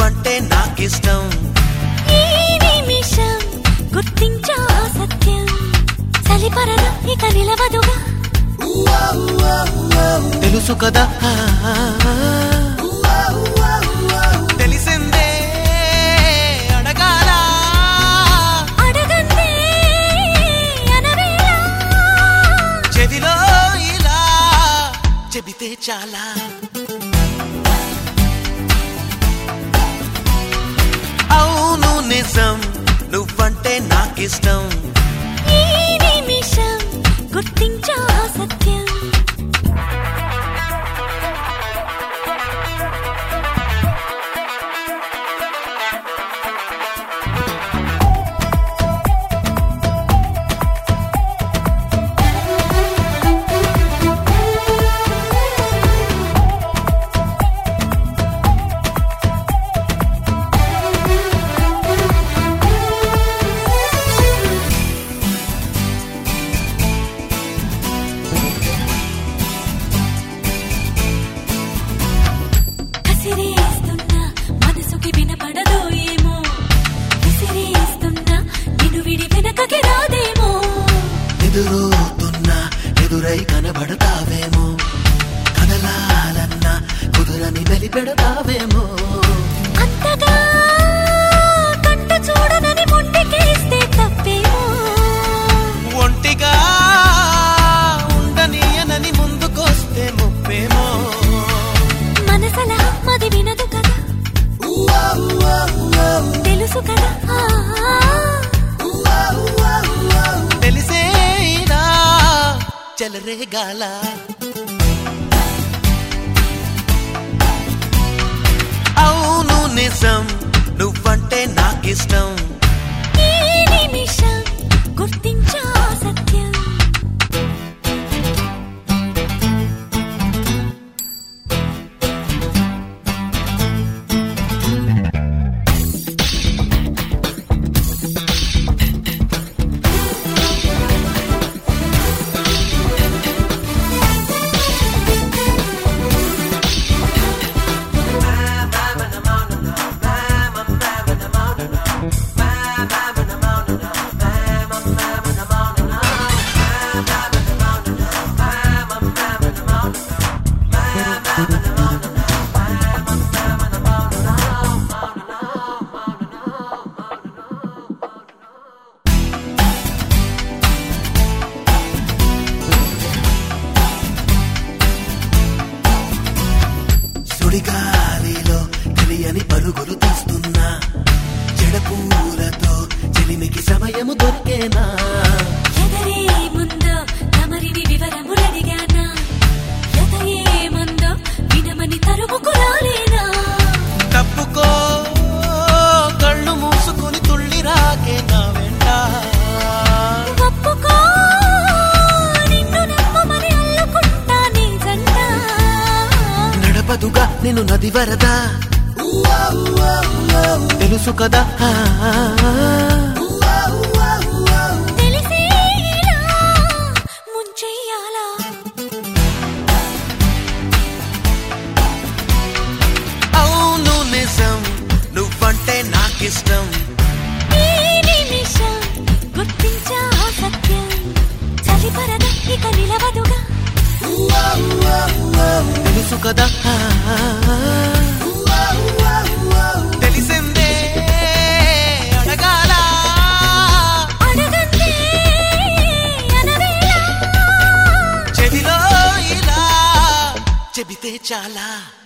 నువ్వంటే నాకిష్టం. ఈ నిమిషం గుర్తించా సత్యం, చలిపరద ఇక నిలవదుగా. తెలుసు కదా తెలిసిందే అడగాల, అడగందే అనవేళ, చెవిలో ఇలా చెబితే చాలా. అవును నిజం నువ్వంటే నాకిష్టం. ఈ నిమిషం గుర్తించా సత్యం. విసిరేస్తున్నా మనసుకి వినపడదో ఏమో, విసిరేస్తున్నా నిన్ను విడి వెనకకి రాదేమో. ఎదురవుతున్నా ఎదురై కనబడతావేమో, కదలాలన్నా కుదురని వెలిపెడతావేమో. అంతగా కంట చూడనని ముందుకేస్తే తప్పేమో, ఒంటిగా ఉండనీయనని ముందుకొస్తే ముప్పేమో. మనసలా మది వినదు కదా, తెలుసు కదా. తెలిసేనా చెలరేగాల. అవును నిజం నువ్వంటే నాకిష్టం. ఈ నిమిషం గుర్తించా సత్యం. సుడిగాలిలో తెలియని పరుగులు తీస్తున్నా, జడపూలతో చెలిమికి సమయము దొరికేనా. ఎదరే ముందో తమరిని వివరములడిగానా, ఎదరే ముందో వినమని తరుముకు రాలేనా. తప్పుకో కళ్ళు మూసుకుని తుళ్ళి రాకే నా వెంట. ఒప్పుకో నిన్ను నమ్మమని అల్లుకుంటా నీ జంట. నడపదుగా నేను నది వరద, తెలుసు కదా. తెలిసేలా ముంచెయ్యాలా. అవును నిజం నువ్వంటే నాకిష్టం. ఈ నిమిషం గుర్తించా సత్యం, చలిపరద ఇక నిలవదుగా. తెలుసు కదా తెలిసిందే అడగాల, అడగందే అనవేళ, చెవిలో ఇలా చెబితే చాలా.